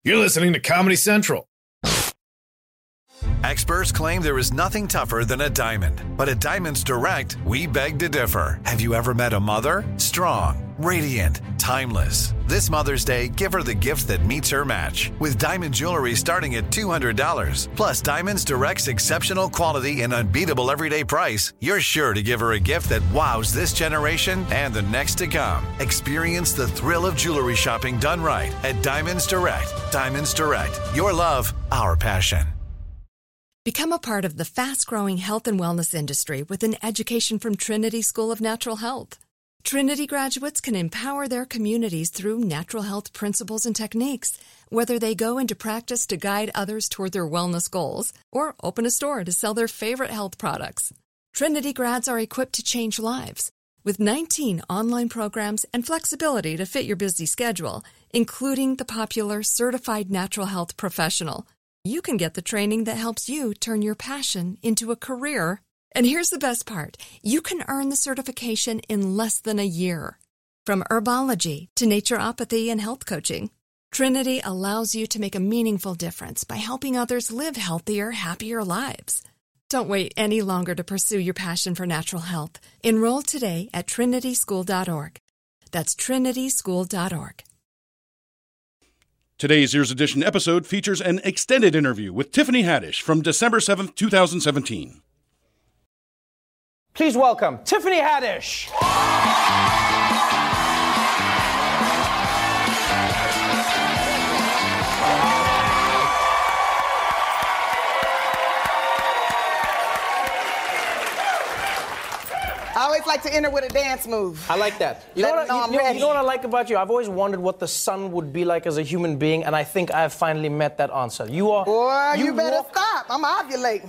You're listening to Comedy Central. Experts claim there is nothing tougher than a diamond. But at Diamonds Direct, we beg to differ. Have you ever met a mother? Strong, radiant, timeless. This Mother's Day, give her the gift that meets her match. With diamond jewelry starting at $200. Plus Diamonds Direct's exceptional quality and unbeatable everyday price, you're sure to give her a gift that wows this generation and the next to come. Experience the thrill of jewelry shopping done right at Diamonds Direct. Diamonds Direct. Your love, our passion. Become a part of the fast-growing health and wellness industry with an education from Trinity School of Natural Health. Trinity graduates can empower their communities through natural health principles and techniques, whether they go into practice to guide others toward their wellness goals or open a store to sell their favorite health products. Trinity grads are equipped to change lives. With 19 online programs and flexibility to fit your busy schedule, including the popular Certified Natural Health Professional, you can get the training that helps you turn your passion into a career. And here's the best part. You can earn the certification in less than a year. From herbology to naturopathy and health coaching, Trinity allows you to make a meaningful difference by helping others live healthier, happier lives. Don't wait any longer to pursue your passion for natural health. Enroll today at trinityschool.org. That's trinityschool.org. Today's Ears Edition episode features an extended interview with Tiffany Haddish from December 7th, 2017. Please welcome Tiffany Haddish. I always like to enter with a dance move. I like that. You know what I like about you? I've always wondered what the sun would be like as a human being, and I think I've finally met that answer. You are... Boy, you better stop. I'm ovulating.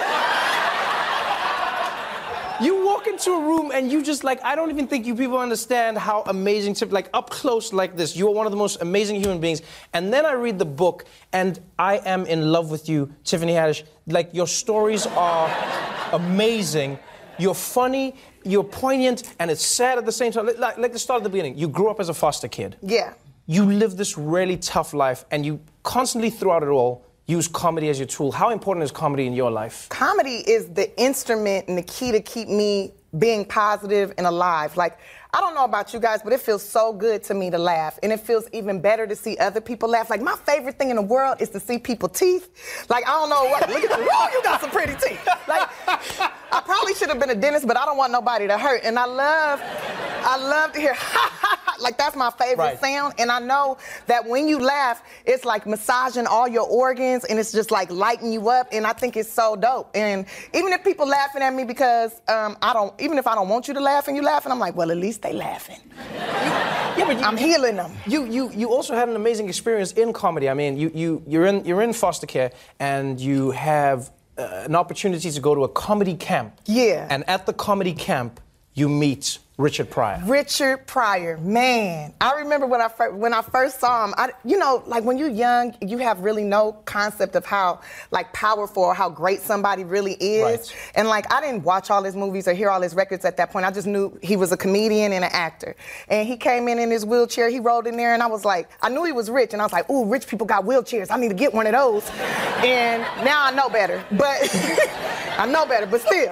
You walk into a room and you just like, I don't even think you people understand how amazing, like up close like this, you are one of the most amazing human beings. And then I read the book and I am in love with you, Tiffany Haddish. Like, your stories are amazing. You're funny, you're poignant, and it's sad at the same time. Like the start at the beginning. You grew up as a foster kid. Yeah. You lived this really tough life, and you constantly, throughout it all, use comedy as your tool. How important is comedy in your life? Comedy is the instrument and the key to keep me being positive and alive. Like, I don't know about you guys, but it feels so good to me to laugh. And it feels even better to see other people laugh. Like, my favorite thing in the world is to see people's teeth. Like, I don't know what, look at you. Oh, you got some pretty teeth. Like, I probably should have been a dentist, but I don't want nobody to hurt. And I love to hear, ha, ha, ha. Like, that's my favorite sound. And I know that when you laugh, it's like massaging all your organs, and it's just like lighting you up. And I think it's so dope. And even if people laughing at me because even if I don't want you to laugh and you laughing, I'm like, well, at least they laughing. Yeah, but I'm healing them. You also had an amazing experience in comedy. I mean, you're in foster care, and you have an opportunity to go to a comedy camp. Yeah. And at the comedy camp, you meet Richard Pryor. Richard Pryor, man. I remember when I first saw him, like when you're young, you have really no concept of how like powerful or how great somebody really is. Right. And like, I didn't watch all his movies or hear all his records at that point. I just knew he was a comedian and an actor. And he came in his wheelchair, he rolled in there, and I was like, I knew he was rich, and I was like, ooh, rich people got wheelchairs. I need to get one of those. And now I know better, but still.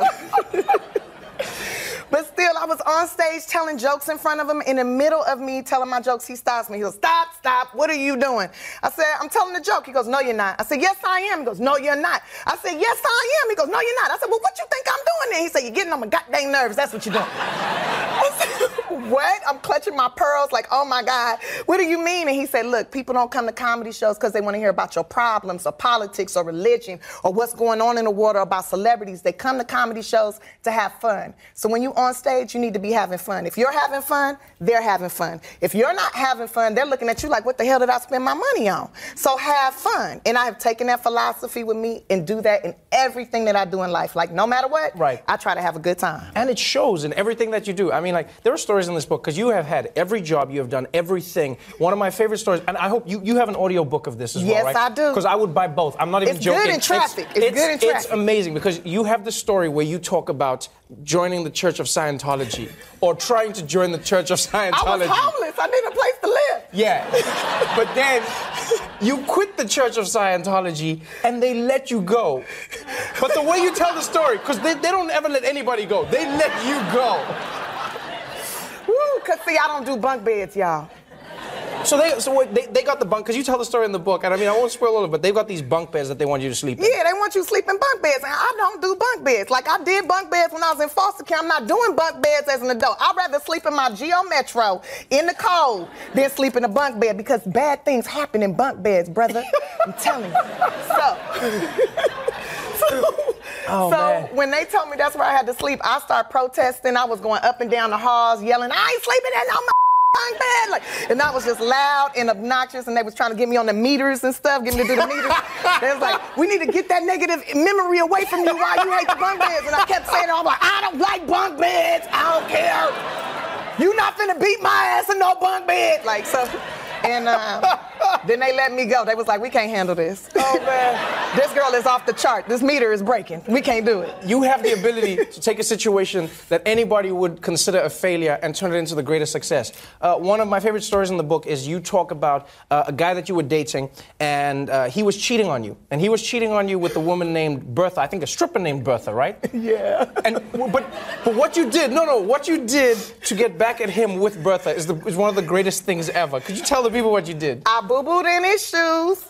But still, I was on stage telling jokes in front of him. In the middle of me telling my jokes, he stops me. He goes, stop, what are you doing? I said, I'm telling the joke. He goes, no, you're not. I said, yes, I am. He goes, no, you're not. I said, yes, I am. He goes, no, you're not. I said, well, what you think I'm doing then? He said, you're getting on my goddamn nerves. That's what you're doing. I said, what? I'm clutching my pearls like, oh, my God. What do you mean? And he said, look, people don't come to comedy shows because they want to hear about your problems or politics or religion or what's going on in the world or about celebrities. They come to comedy shows to have fun. So when you on stage, you need to be having fun. If you're having fun, they're having fun. If you're not having fun, they're looking at you like, what the hell did I spend my money on? So have fun. And I have taken that philosophy with me and do that in everything that I do in life. Like, no matter what, I try to have a good time. And it shows in everything that you do. I mean, like, there are stories in this book, because you have had every job, you have done everything. One of my favorite stories, and I hope you have an audio book of this as well, right? Yes, I do. Because I would buy both. I'm not even joking. It's good in traffic. It's good in traffic. It's amazing, because you have the story where you talk about joining the Church of Scientology or trying to join the Church of Scientology. I was homeless. I needed a place to live. Yeah. You quit the Church of Scientology and they let you go. But the way you tell the story, because they don't ever let anybody go. They let you go. Woo, because see, I don't do bunk beds, y'all. So they got the bunk, because you tell the story in the book, and I mean, I won't spoil all of it, but they've got these bunk beds that they want you to sleep in. Yeah, they want you to sleep in bunk beds, and I don't do bunk beds. Like, I did bunk beds when I was in foster care. I'm not doing bunk beds as an adult. I'd rather sleep in my Geo Metro in the cold than sleep in a bunk bed, because bad things happen in bunk beds, brother. I'm telling you. So when they told me that's where I had to sleep, I started protesting. I was going up and down the halls, yelling, I ain't sleeping in no bunk bed. Like, and that was just loud and obnoxious, and they was trying to get me on the meters and stuff, get me to do the meters. They was like, we need to get that negative memory away from you while you hate the bunk beds. And I kept saying, I'm like, I don't like bunk beds. I don't care. You not finna beat my ass in no bunk bed. Like, so, and then they let me go. They was like, we can't handle this. Oh, man. This girl is off the chart. This meter is breaking. We can't do it. You have the ability to take a situation that anybody would consider a failure and turn it into the greatest success. One of my favorite stories in the book is you talk about a guy that you were dating, and he was cheating on you. And he was cheating on you with a woman named Bertha. I think a stripper named Bertha, right? Yeah. But what you did, what you did to get back at him with Bertha is one of the greatest things ever. Could you tell the people what you did? I boo-booed in his shoes.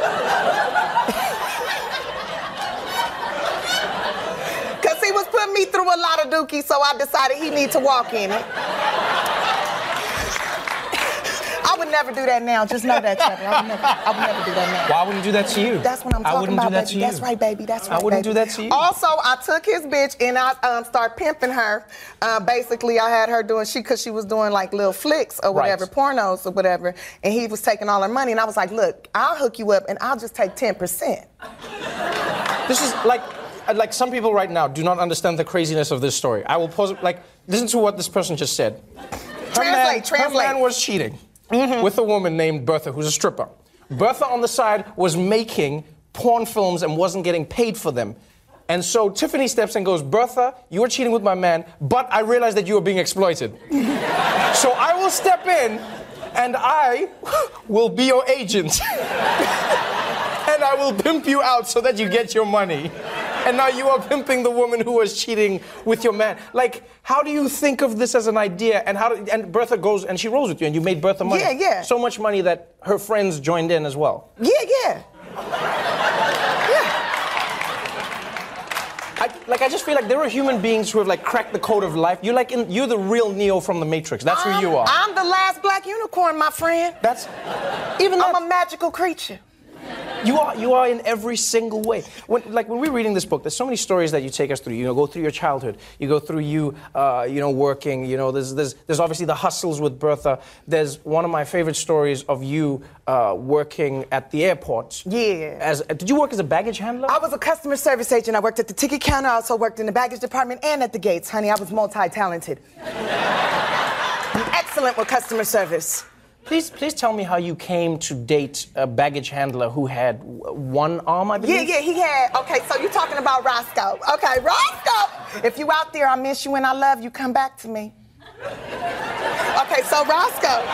Because he was putting me through a lot of dookie, so I decided he need to walk in it. I would never do that now. Just know that, Trevor. I would never do that now. Why wouldn't you do that to you? That's what I'm talking about, baby. That's right, baby. That's right, I wouldn't do that to you. Also, I took his bitch and I started pimping her. Basically, I had her doing, because she was doing like little flicks or whatever, pornos or whatever, and he was taking all her money. And I was like, look, I'll hook you up and I'll just take 10%. This is like some people right now do not understand the craziness of this story. I will pause it, listen to what this person just said. Translate. Her man was cheating. With a woman named Bertha, who's a stripper. Bertha on the side was making porn films and wasn't getting paid for them. And so Tiffany steps in and goes, Bertha, you were cheating with my man, but I realized that you were being exploited. So I will step in and I will be your agent. And I will pimp you out so that you get your money. And now you are pimping the woman who was cheating with your man. Like, how do you think of this as an idea? And Bertha goes and she rolls with you, and you made Bertha money. Yeah. So much money that her friends joined in as well. Yeah. I just feel like there are human beings who have cracked the code of life. You're the real Neo from the Matrix. That's who you are. I'm the last black unicorn, my friend. I'm a magical creature. You are in every single way. When we're reading this book, there's so many stories that you take us through. You go through your childhood. You go through working. There's obviously the hustles with Bertha. There's one of my favorite stories of you working at the airport. Yeah. Did you work as a baggage handler? I was a customer service agent. I worked at the ticket counter. I also worked in the baggage department and at the gates, honey. I was multi-talented. I'm excellent with customer service. Please tell me how you came to date a baggage handler who had one arm, I believe? Yeah, he had. Okay, so you're talking about Roscoe. Okay, Roscoe, if you out there, I miss you and I love you, come back to me. Okay, so Roscoe.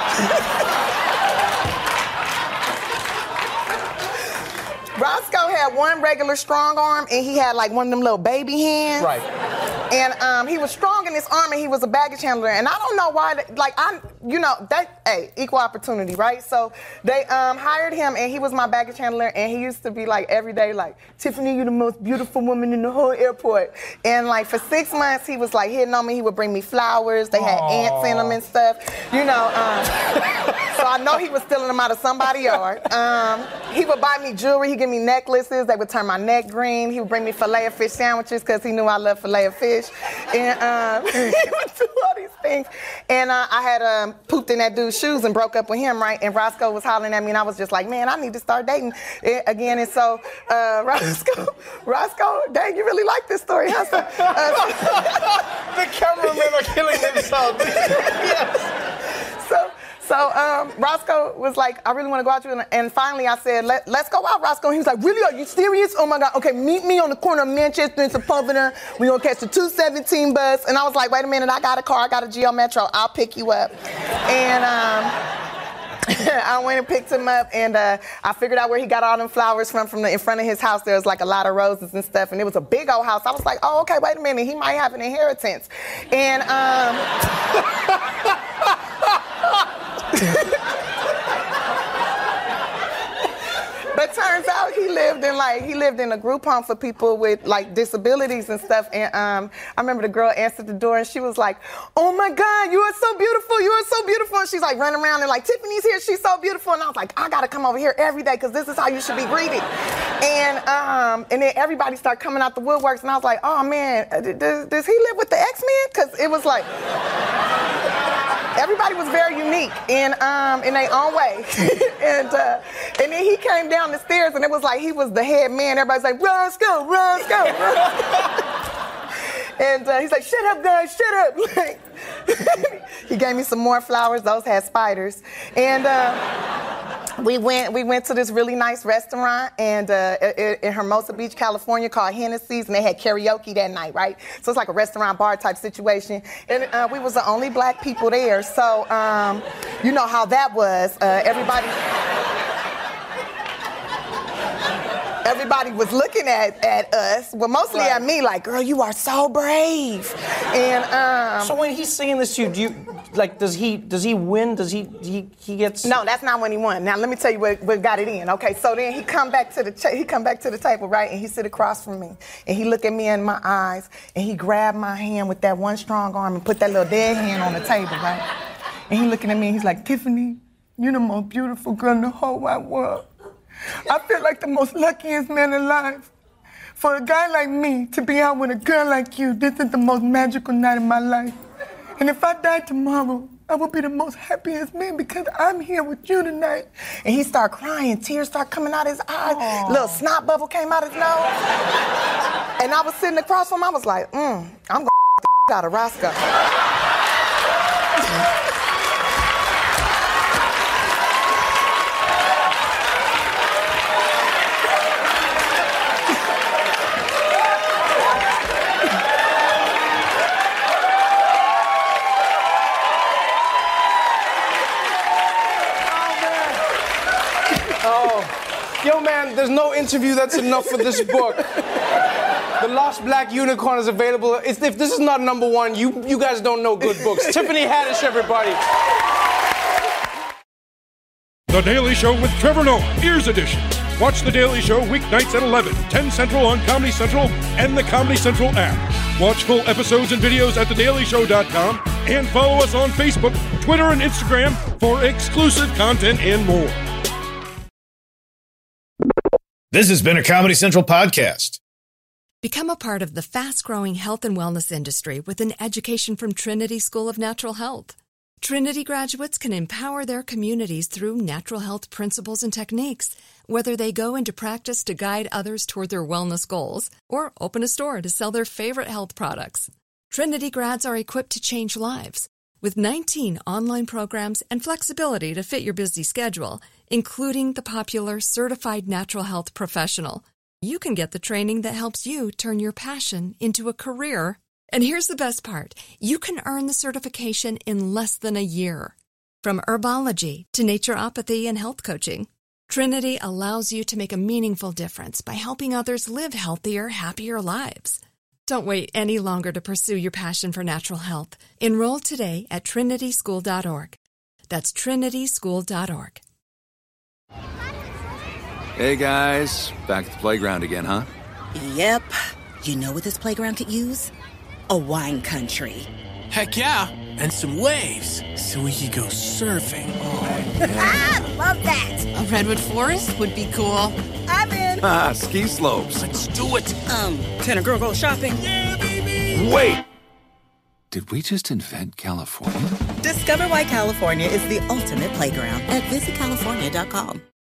Roscoe had one regular strong arm and he had one of them little baby hands. Right. And he was strong in his arm and he was a baggage handler. And I don't know why, equal opportunity, right? So they hired him and he was my baggage handler and he used to be every day Tiffany, you're the most beautiful woman in the whole airport. And for 6 months he was hitting on me. He would bring me flowers. They had ants in them and stuff. So I know he was stealing them out of somebody's yard. He would buy me jewelry. He'd give me necklaces. They would turn my neck green. He would bring me filet-o-fish sandwiches because he knew I loved filet-o-fish. And he would do all these things. And I had pooped in that dude's shoes and broke up with him, right? And Roscoe was hollering at me, and I was just like, man, I need to start dating again. And so Roscoe, dang, you really like this story, huh? The cameramen are killing themselves. Yes. So Roscoe was like, I really want to go out with you. And finally I said, let's go out, Roscoe. And he was like, really? Are you serious? Oh, my God. Okay, meet me on the corner of Manchester and Sepulveda. We're going to catch the 217 bus. And I was like, wait a minute. I got a car. I got a Geo Metro. I'll pick you up. And I went and picked him up, and I figured out where he got all them flowers from in front of his house. There was like a lot of roses and stuff, and it was a big old house. I was like, oh, okay, wait a minute. He might have an inheritance. And but turns out he lived in a group home for people with like disabilities and stuff. And I remember the girl answered the door and she was like, "Oh my God, you are so beautiful! You are so beautiful!" And she's like running around and like, "Tiffany's here. She's so beautiful." And I was like, "I gotta come over here every day because this is how you should be greeted." And then everybody started coming out the woodworks, and I was like, "Oh man, does he live with the X-Men?" Because it was like. Everybody was very unique in their own way. and then he came down the stairs and it was like he was the head man. Everybody's like, Roscoe, Roscoe, Roscoe. And he's like, shut up, guys, shut up. Like, he gave me some more flowers. Those had spiders. And we went to this really nice restaurant and in Hermosa Beach, California, called Hennessy's, and they had karaoke that night, right? So it's like a restaurant bar type situation. And we was the only black people there, so you know how that was. Everybody was looking at us, well, mostly at me, like, girl, you are so brave. And so when he's singing this to you, does he win? Does he gets? No, that's not when he won. Now let me tell you what got it in. Okay, so then he come back to the table, right? And he sit across from me, and he look at me in my eyes, and he grabbed my hand with that one strong arm and put that little dead hand on the table, right? And he looking at me, and he's like, Tiffany, you're the most beautiful girl in the whole wide world. I feel like the most luckiest man alive. For a guy like me to be out with a girl like you, this is the most magical night of my life. And if I die tomorrow, I will be the most happiest man because I'm here with you tonight. And he started crying, tears started coming out his eyes, little snot bubble came out his nose. And I was sitting across from him, I was like, I'm gonna the out of Roscoe. Yo, man, there's no interview that's enough for this book. The Lost Black Unicorn is available. If this is not number one, you guys don't know good books. Tiffany Haddish, everybody. The Daily Show with Trevor Noah, Ears Edition. Watch The Daily Show weeknights at 11, 10 Central on Comedy Central and the Comedy Central app. Watch full episodes and videos at thedailyshow.com and follow us on Facebook, Twitter, and Instagram for exclusive content and more. This has been a Comedy Central podcast. Become a part of the fast-growing health and wellness industry with an education from Trinity School of Natural Health. Trinity graduates can empower their communities through natural health principles and techniques, whether they go into practice to guide others toward their wellness goals or open a store to sell their favorite health products. Trinity grads are equipped to change lives. With 19 online programs and flexibility to fit your busy schedule, including the popular Certified Natural Health Professional, you can get the training that helps you turn your passion into a career. And here's the best part. You can earn the certification in less than a year. From herbology to naturopathy and health coaching, Trinity allows you to make a meaningful difference by helping others live healthier, happier lives. Don't wait any longer to pursue your passion for natural health. Enroll today at trinityschool.org. That's trinityschool.org. Hey guys, back at the playground again, huh? Yep. You know what this playground could use? A wine country. Heck yeah, and some waves so we could go surfing. Oh, yeah. Love that. A redwood forest would be cool. I'm in. Ski slopes. Let's do it. Can a girl go shopping? Yeah, baby. Wait. Did we just invent California? Discover why California is the ultimate playground at visitcalifornia.com.